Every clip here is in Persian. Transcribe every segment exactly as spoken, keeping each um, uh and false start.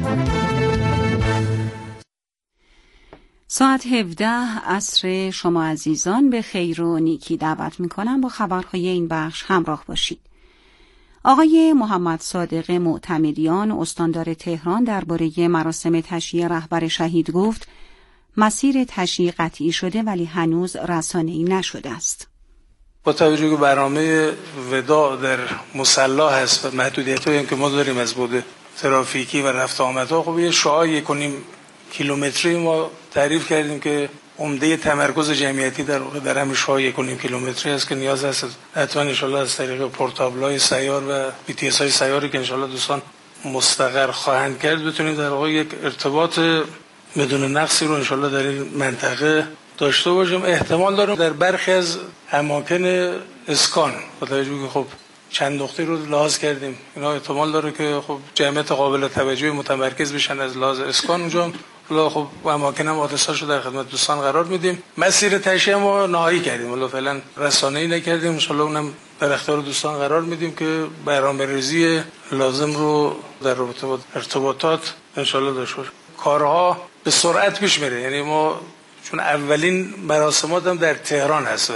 ساعت هفده عصر شما عزیزان به خیر و نیکی دعوت می‌کنم با خبرهای این بخش همراه باشید. آقای محمد صادق معتمدیان استاندار تهران درباره مراسم تشییع رهبر شهید گفت مسیر تشییع قطعی شده ولی هنوز رسانه‌ای نشده است. با توجه به برنامه وداع در مصلی هست و محدودیت‌هایی که ما داریم از بود ترافیکی و رفت آمدها، خب یه شعاع یک و نیم کیلومتری ما تعریف کردیم که عمده تمرکز جمعیتی در در همین شعاع یک و نیم کیلومتری است که نیاز است حتما ان شاءالله از طریق پورتابلای سیار و بی تی اس های سیاری که ان شاءالله دوستان مستقر خواهند کرد بتونیم در واقع یک ارتباط بدون نقصی رو ان شاءالله در این منطقه داشته باشیم. احتمال دارم در برخی از اماکن اسکان با توجه به خب چند نقطه رو لحاظ کردیم اینا احتمال داره که خب جمعیت قابل توجهی متمرکز بشن از لحاظ اسکان اونجا. حالا خب اماکن هم آدرساشو در خدمت دوستان قرار میدیم. مسیر تشییع ما نهایی کردیم، حالا فعلا رسانه‌ای نکردیم، ان شاءالله اونم در اختیار دوستان قرار میدیم که برنامه‌ریزی لازم رو در رابطه با ارتباطات ان شاءالله داشته باشیم. کارها به سرعت پیش میره، یعنی ما چون اولین مراسمات هم در تهران هست و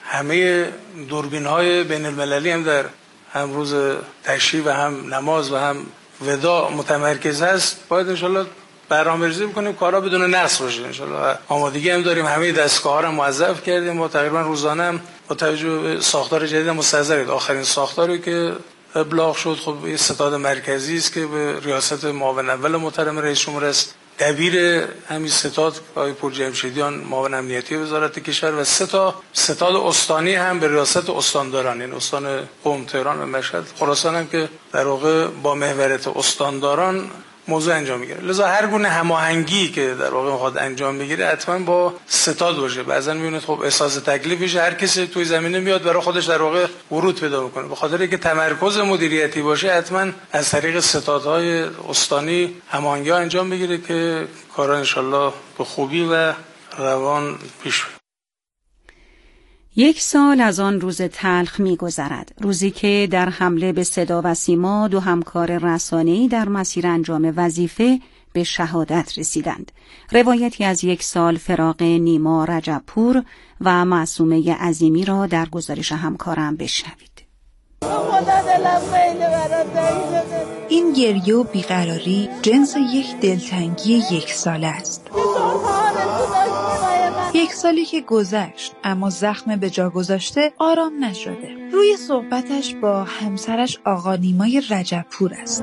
همه دوربین‌های بین‌المللی هم در هم روز تشییع و هم نماز و هم وداع متمرکز هست، باید ان شاءالله برنامه‌ریزی بکنیم کارا بدون نقص باشه. ان شاءالله آمادگی هم داریم، همه دستگاه‌ها رو موظف کردیم. ما تقریبا روزانه هم با توجه به ساختار جدید مستحضرید. آخرین ساختاری که ابلاغ شد خب یه ستاد مرکزی است که به ریاست معاون اول محترم رئیس جمهور است، دبیر همین ستاد آقای پورجمشیدیان معاون امنیتی وزارت کشور و سه تا ستاد استانی هم به ریاست استانداران، یعنی استان قم، تهران و مشهد، خراسان هم که در واقع با محوریت استانداران موضوع انجام میگیره. لذا هر گونه هماهنگی که در واقع میخواد انجام بگیره حتما با ستاد باشه. بعضن میبینید خب احساس تکلیف میشه، هر کسی توی زمینه میاد برای خودش در واقع ورود پیدا میکنه. به خاطر اینکه تمرکز مدیریتی باشه حتما از طریق ستادهای استانی هماهنگی انجام بگیره که کارا انشالله به خوبی و روان پیش بره. یک سال از آن روز تلخ می‌گذرد، روزی که در حمله به صدا و سیما دو همکار رسانه‌ای در مسیر انجام وظیفه به شهادت رسیدند. روایتی از یک سال فراق نیما رجبپور و معصومه عظیمی را در گزارش همکارم بشنوید. این گریه و بیقراری جنس یک دلتنگی یک ساله است. یک سالی که گذشت اما زخم به جا گذاشته آرام نشده. روی صحبتش با همسرش آقا نیمای رجبپور است.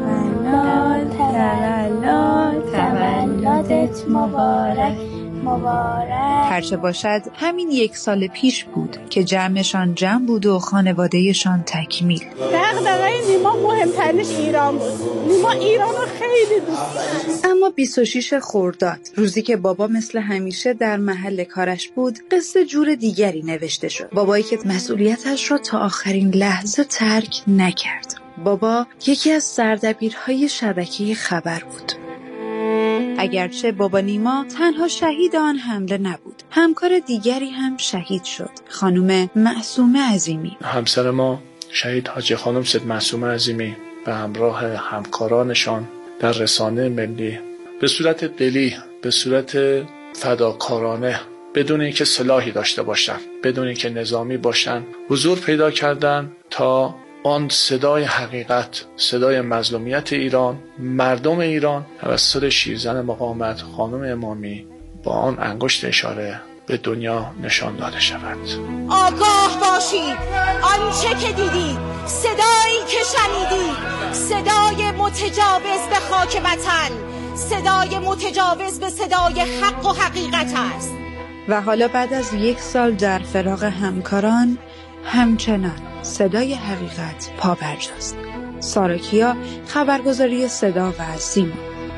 تولدت مبارک مبارک. هرچه باشد همین یک سال پیش بود که جمعشان جمع بود و خانوادهشان تکمیل. دغدغه نیما مهمترینش ایران بود. نیما ایران رو خیلی دوست داشت. اما بیست و شش خرداد، روزی که بابا مثل همیشه در محل کارش بود، قصه جور دیگری نوشته شد. بابایی که مسئولیتش را تا آخرین لحظه ترک نکرد. بابا یکی از سردبیرهای شبکه خبر بود. اگرچه بابا نیما تنها شهید آن حمله نبود، همکار دیگری هم شهید شد، خانم معصومه عظیمی. همسر ما شهید حاجی خانم سید معصومه عظیمی به همراه همکارانشان در رسانه ملی به صورت دلی، به صورت فداکارانه، بدون اینکه سلاحی داشته باشند، بدون اینکه نظامی باشند، حضور پیدا کردند تا آن صدای حقیقت، صدای مظلومیت ایران، مردم ایران توسط شیرزن مقاومت خانم امامی با آن انگشت اشاره به دنیا نشان داده شود. آگاه باشید، آنچه که دیدید، صدایی که شنیدید، صدای متجاوز به خاک وطن، صدای متجاوز به صدای حق و حقیقت است. و حالا بعد از یک سال در فراق همکاران، همچنان صدای حقیقت پابرجاست. سارا کیا، خبرگزاری صدا و سیما.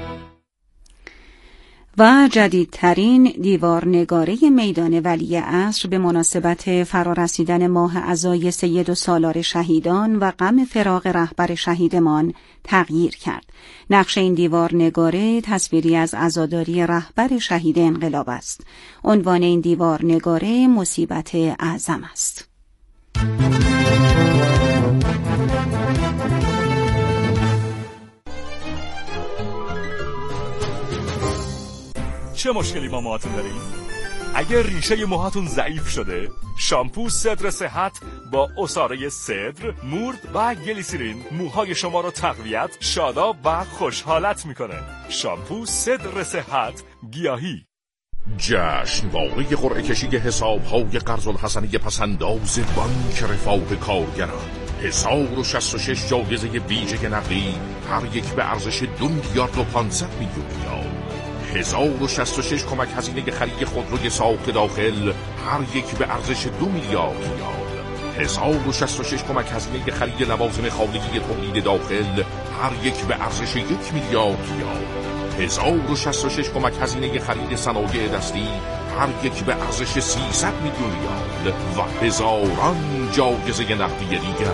و جدیدترین دیوارنگاره میدان ولی عصر به مناسبت فرارسیدن ماه عزای سید و سالار شهیدان و غم فراق رهبر شهیدمان تغییر کرد. نقش این دیوارنگاره تصویری از عزاداری رهبر شهید انقلاب است. عنوان این دیوارنگاره مصیبت اعظم است. چه مشکلی با موهاتون دارین؟ اگر ریشه موهاتون ضعیف شده، شامپو صدر صحت با عصاره صدر، مورد و گلیسرین موهای شما رو تقویت، شاداب و خوشحالت میکنه. شامپو صدر صحت گیاهی. جشنواره قرعه کشی حساب‌های قرض الحسنه پسنداز بانک رفاه کارگران. هزار و شصت و شش جایزه ویژه نقدی، هر یک به ارزش دو میلیارد و پانصد میلیون ریال. هزار و شصت و شش کمک هزینه خرید خودروی ساخت داخل، هر یک به ارزش دو میلیارد ریال. هزار و شصت و شش کمک هزینه خرید لوازم خانگی تولید داخل، هر یک به ارزش یک میلیارد ریال. هزار و شصت و شش کمک هزینه خرید صنایع دستی، هر یک به ارزش سیصد میلیون ریال و هزاران جایزه نقدی دیگر.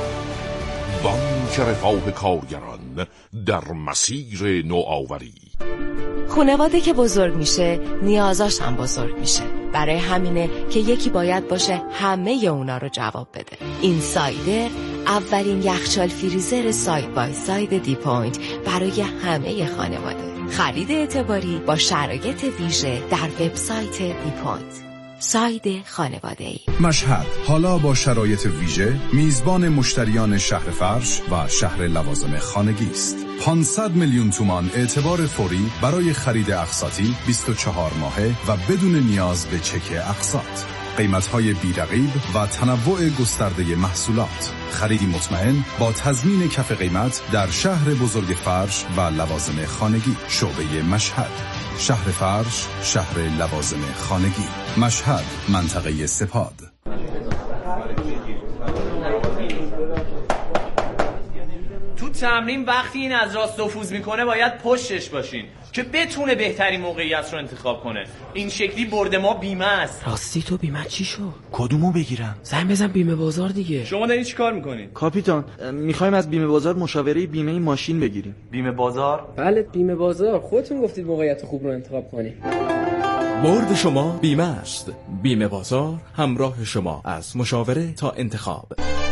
بانک رفاه کارگران در مسیر نوآوری. خانواده که بزرگ میشه نیازاش هم بزرگ میشه. برای همینه که یکی باید باشه همه اونا رو جواب بده. این سایدر اولین یخچال فریزر ساید بای ساید دی پوینت برای همه خانواده. خرید اعتباری با شرایط ویژه در وبسایت دی پوینت. ساید خانواده‌ای. مشهد حالا با شرایط ویژه میزبان مشتریان شهر فرش و شهر لوازم خانگی است. پانصد میلیون تومان اعتبار فوری برای خرید اقساطی بیست و چهار ماهه و بدون نیاز به چک اقساط. قیمت‌های بی‌رقیب و تنوع گسترده محصولات. خریدی مطمئن با تضمین کف قیمت در شهر بزرگ فرش و لوازم خانگی. شعبه مشهد، شهر فرش، شهر لوازم خانگی. مشهد، منطقه سپاد. تو تمرین وقتی این از راست نفوذ میکنه باید پشتش باشین که بتونه بهترین موقعیت رو انتخاب کنه. این شکلی برد ما بیمه است. راستی تو بیمه چی شو؟ کدومو بگیرم؟ زنگ بزن بیمه بازار دیگه. شما دارین چی کار میکنین؟ کاپیتان، میخوایم از بیمه بازار مشاوره بیمه ماشین بگیریم. بیمه بازار؟ بله بیمه بازار. خودتون گفتید موقعیت خوب رو انتخاب کنید. برد شما بیمه است. بیمه بازار همراه شما از مشاوره تا انتخاب.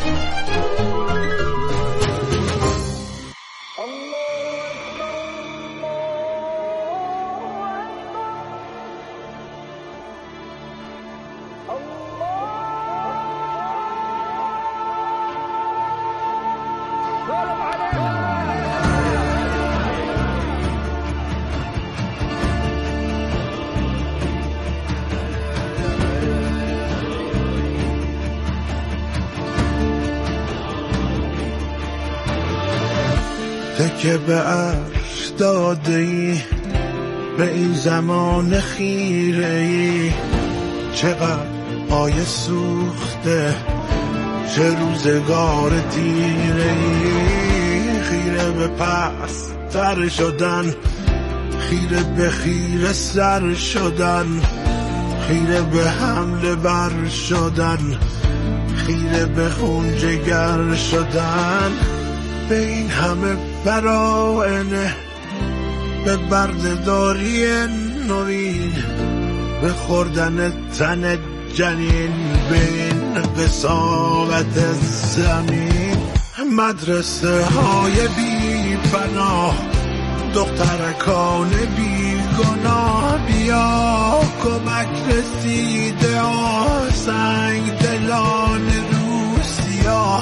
تکه به عرش داده ای به این زمان خیره ای، چقدر آیه سوخته چه روزگار تیره ای. خیره به پس تر شدن، خیره به خیره سر شدن، خیره به حمله بر شدن، خیره به خون جگر شدن. به این همه براینه، به بردهداری نورین، به خوردن تن جنین، به این قساوت زمین. مدرسه های بی پناه، دخترکان بی گناه، بیا کمک رسیده آسنگ دلان روسیا.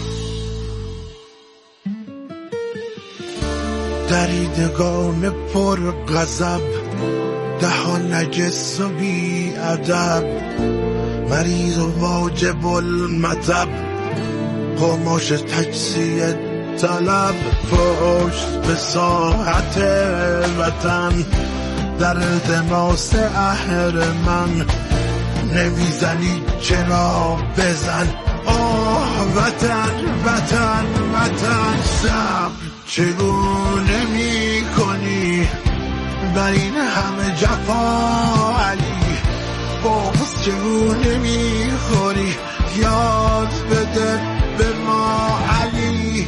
دریدگان پر غضب، دهان نجس و بی ادب، مریض و واجب المطب، قماش تجزیه طلب. پشت به ساحت وطن، در التماس اهرمن، نمیزنی چرا بزن. آه وطن وطن وطن، صبر چگونه می کنی بر این همه جفا علی؟ بغض چگونه می خوری؟ یاد بده به ما علی.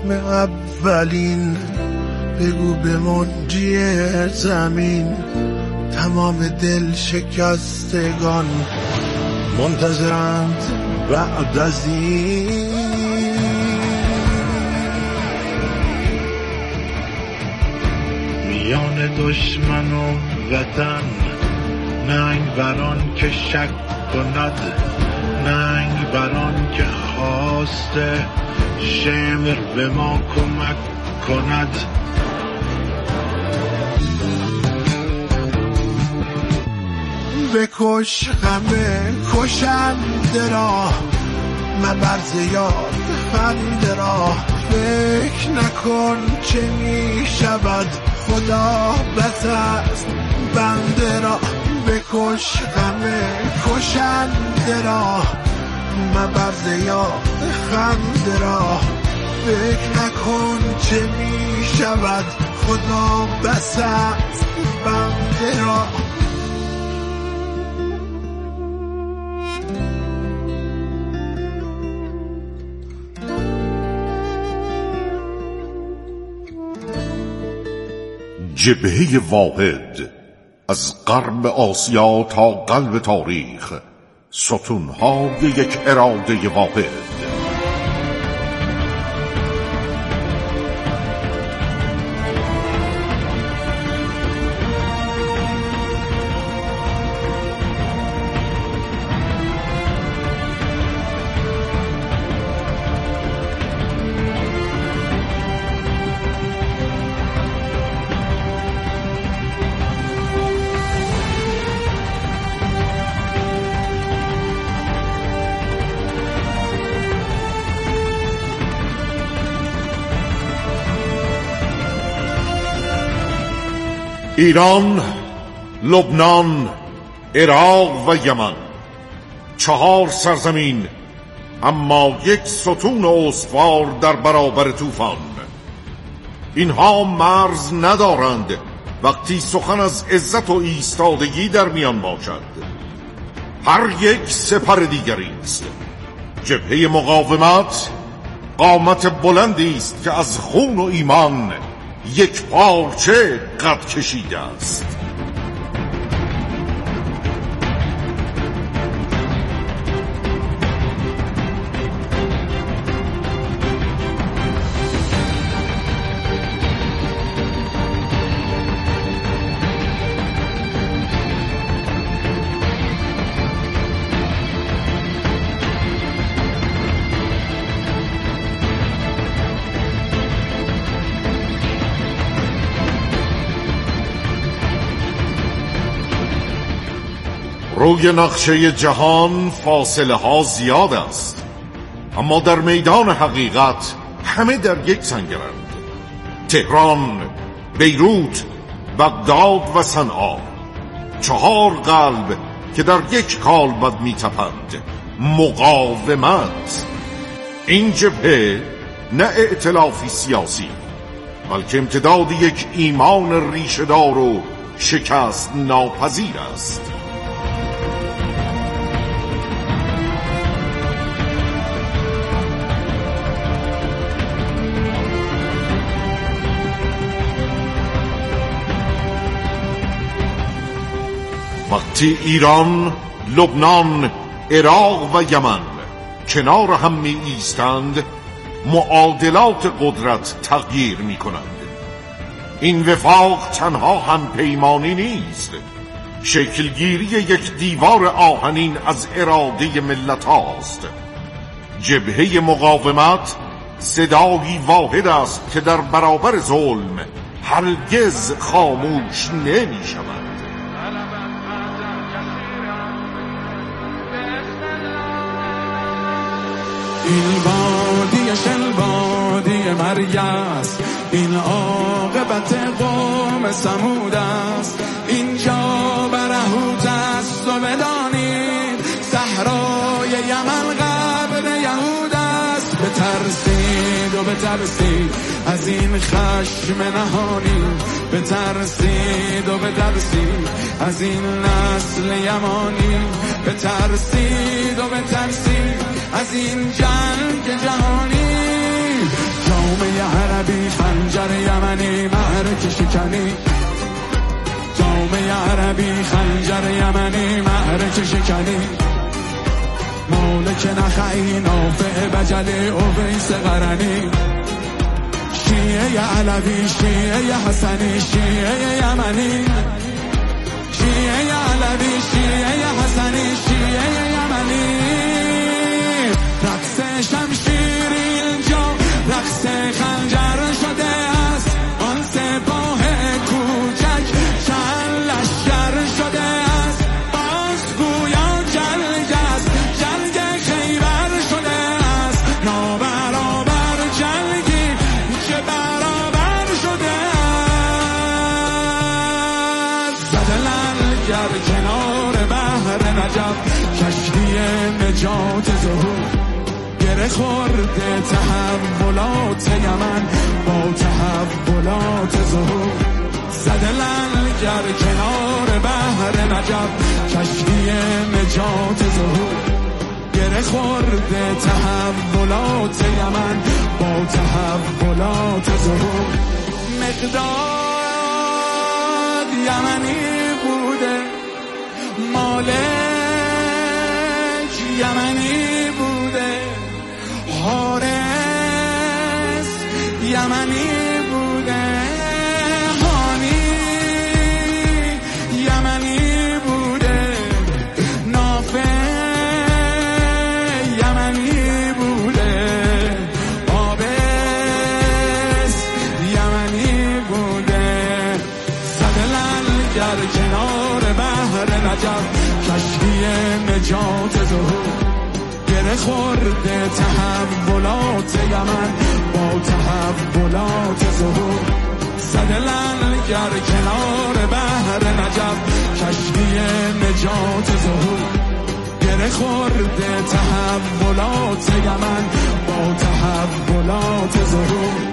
زخم اولین، بگو به منجی زمین تمام دل شکستگان منتظرند بعد از این. میان دشمن و وطن ننگ بران که شک کند، ننگ بران که خواسته شمر به ما کمک کند. بکش همه کشنده را، مبرز یاد خنده را، فکر نکن چه می شود خدا بس است بنده را. بکش همه کشنده را، مبرز یاد خنده را، فکر نکن چه می شود خدا بس است بنده را. جبهه واحد از غرب آسیا تا قلب تاریخ، ستونهای یک اراده واحد. ایران، لبنان، عراق و یمن، چهار سرزمین اما یک ستون استوار در برابر طوفان. اینها مرز ندارند وقتی سخن از عزت و ایستادگی در میان باشد. هر یک سپر دیگری است. جبهه مقاومت قامت بلندی است که از خون و ایمان یک پارچه قد کشیده است. روی نقشه جهان فاصله ها زیاد است، اما در میدان حقیقت همه در یک سنگرند. تهران، بیروت، بغداد و صنعا، چهار قلب که در یک کالبد میتپند. مقاومت. این جبهه نه ائتلافی سیاسی، بلکه امتداد یک ایمان ریشه‌دار و شکست ناپذیر است. وقتی ایران، لبنان، عراق و یمن کنار هم می ایستند، معادلات قدرت تغییر می کنند. این وفاق تنها هم پیمانی نیست، شکلگیری یک دیوار آهنین از اراده ملت هاست. جبهه مقاومت صدایی واحد است که در برابر ظلم هرگز خاموش نمی شود. این وادی شل وادی مریاس، این عاقبت قوم ثمود است. اینجا برهوت است و بدانید صحرای یمن قبر یهود است. بترسید و بترسید از این خشم نهانی، بترسید و بترسید از این نسل یمانی، بترسید و بترسید از این جنگ جهانی. جام جامعه عربی خنجر یمنی معرکه شکنی، جامعه عربی خنجر یمنی معرکه شکنی، مالک نخعی نافع بجلی اویس قرنی، شیعه علوی شیعه حسنی شیعه یمنی، شیعه علوی شیعه حسنی شیعه یمنی، رقص شمشیر اینجا رقص خنجر شده است، آن سپاه کوچک چند لشکر شده است، باز گویا جنگ است جنگ خیبر شده است، نابرابر جنگی که برابر شده است، زده لنگر کنار بحر نجف کشتی نجات ظهور، گره خورده تحولات یمن با تحولات ظهور، زده لنگر کنار بحر نجف کشتی نجات ظهور، گره خورده تحولات یمن با تحولات ظهور، مقداد یمنی بوده، مالک یمنی بوده، حارس یمنی بوده، هانی یمنی بوده، نافع یمنی بوده، آبس یمنی بوده، زده لنگر کنار بحر نجف کشتی نجات ظهور، گره خورده تحولات یمن با تحولات ظهور، زده لنگر کنار بحر نجف کشتی نجات ظهور، گره خورده تحولات یمن با تحولات ظهور.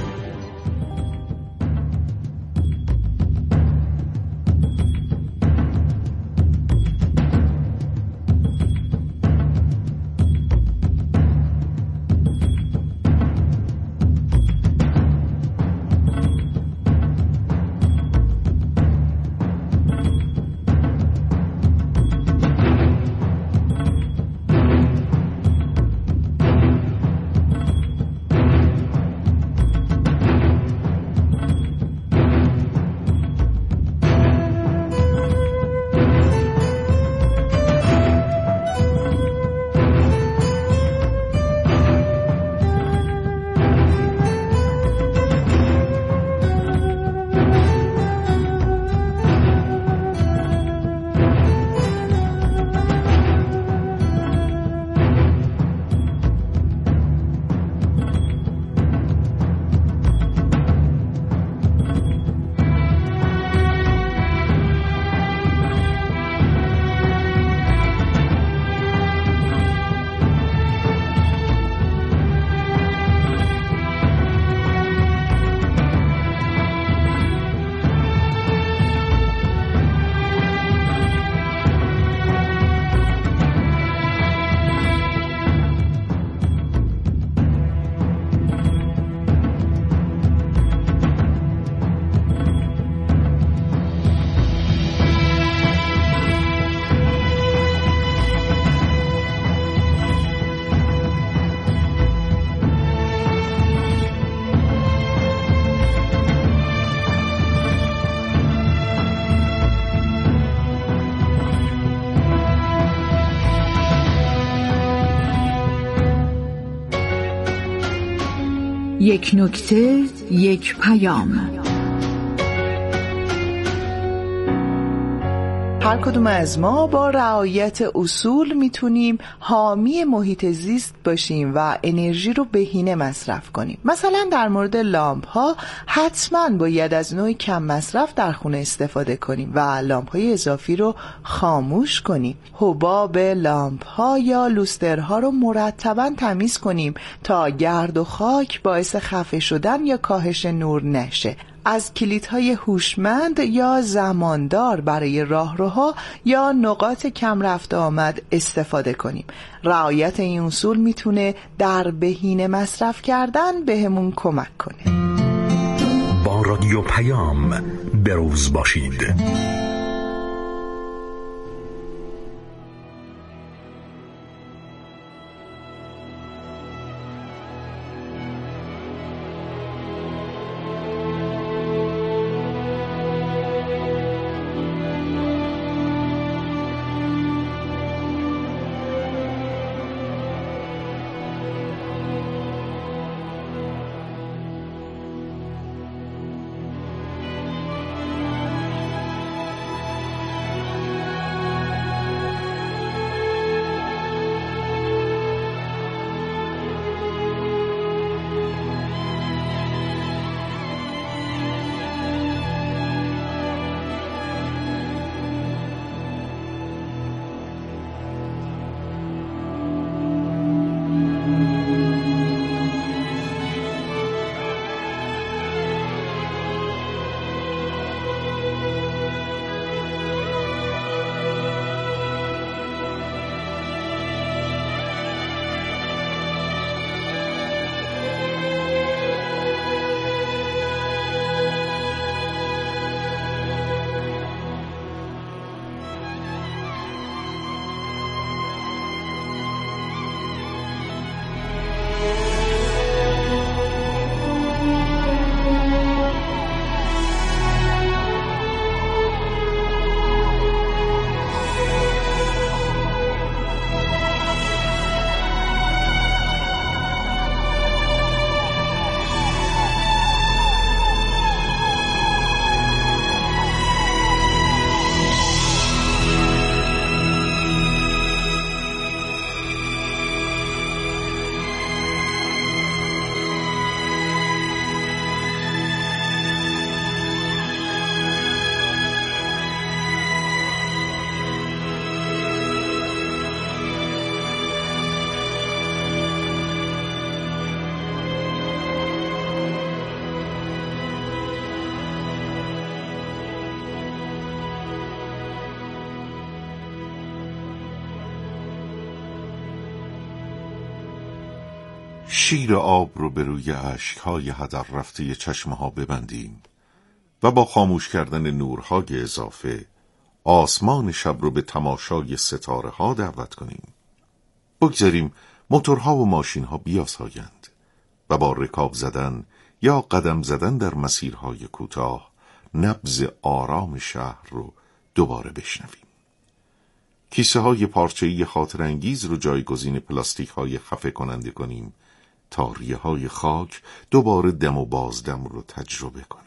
یک نکته، یک پیام. هر کدوم از ما با رعایت اصول میتونیم حامی محیط زیست باشیم و انرژی رو بهینه مصرف کنیم. مثلا در مورد لامپ ها حتما باید از نوع کم مصرف در خونه استفاده کنیم و لامپ های اضافی رو خاموش کنیم. حباب لامپ ها یا لوسترها رو مرتبا تمیز کنیم تا گرد و خاک باعث خفه شدن یا کاهش نور نشه. از کلیدهای هوشمند یا زماندار برای راهروها یا نقاط کم رفت آمد استفاده کنیم. رعایت این اصول میتونه در بهینه مصرف کردن بهمون کمک کنه. با رادیو پیام بروز باشید. شیر آب رو به روی اشک‌های هدر رفته چشمها ببندیم و با خاموش کردن نورهای اضافه آسمان شب رو به تماشای ستاره ها دعوت کنیم. بگذاریم موتورها و ماشینها بیاسایند و با رکاب زدن یا قدم زدن در مسیرهای کوتاه نبض آرام شهر رو دوباره بشنویم. کیسه های پارچه‌ای خاطر انگیز رو جایگزین پلاستیک های خفه کننده کنیم تا ریه های خاک دوباره دم و بازدم رو تجربه کنه.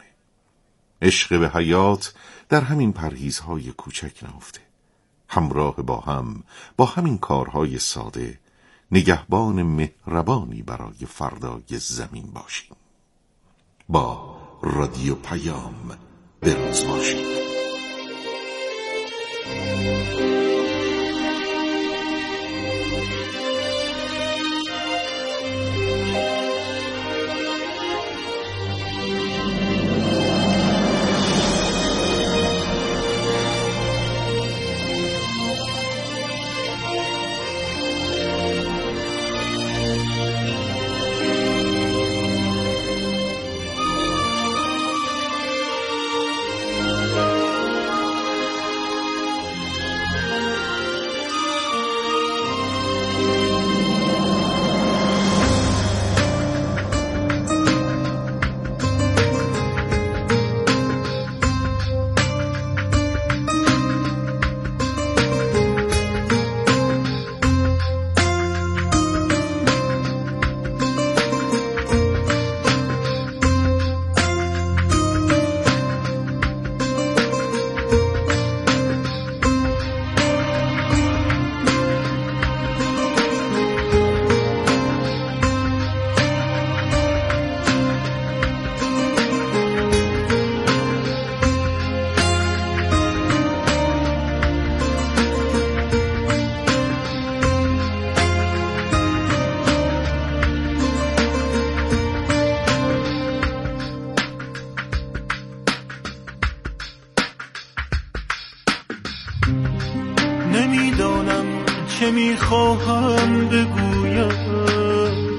عشق به حیات در همین پرهیزهای کوچک نهفته. همراه با هم با همین کارهای ساده نگهبان مهربانی برای فردای زمین باشیم. با رادیو پیام بروز باشید. نمیدانم چه میخواهم بگویم،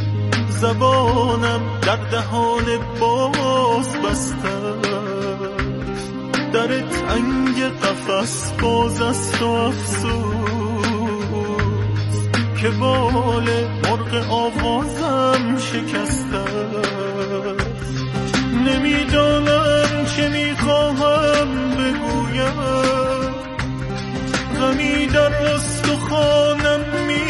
زبانم در دهان باز بسته، در تنگ قفس باز است و افسوس که بال مرغ آوازم شکسته. نمیدانم چه میخواهم بگویم، غمی در استخوانم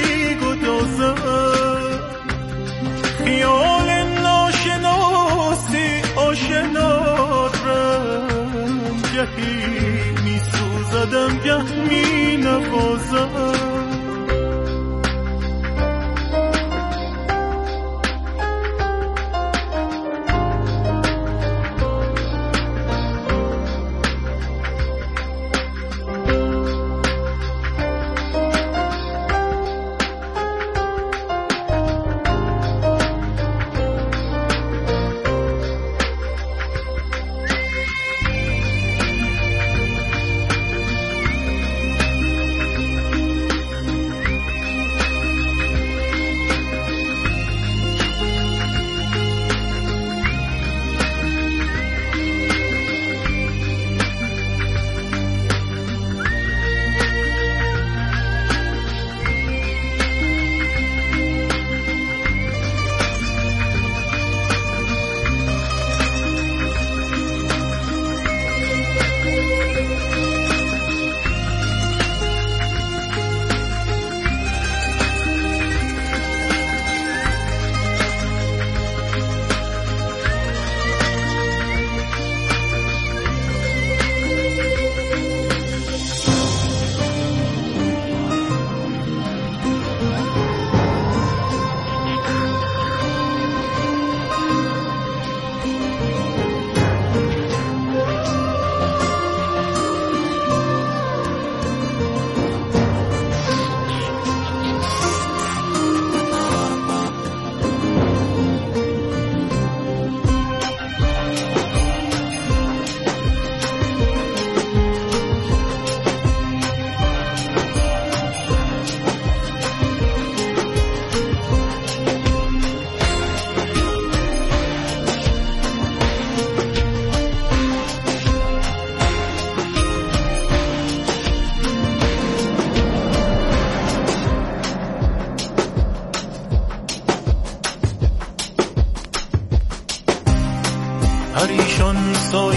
میگدازد، خیال ناشناسی آشنا رنگ، گهی میسوزدم گه مینوازم. پریشان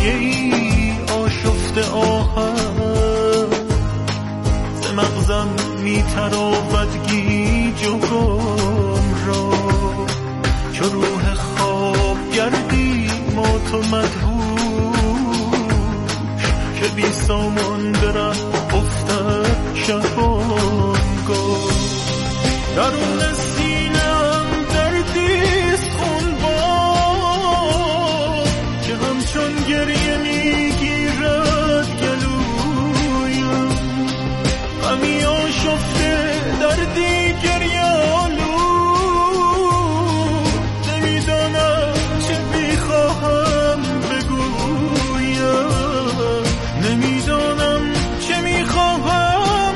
سایه‌ای آشفته آهن، ز مغزم میتراود گیج و گم را، چو روح خواب گردی مات و مدهوش، که بی سامان بره افتد شبانگاه. درون سینم دردیست خونبار، که همچون گریه میگیرد گلویم، غمی آشفته دردی گریه آلود. نمیدانم چه میخواهم بگویم، نمیدانم چه میخواهم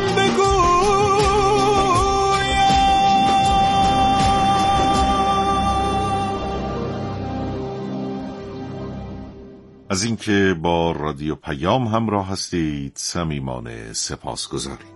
بگویم. از اینکه با رادیو پیام همراه هستید صمیمانه سپاسگزاریم.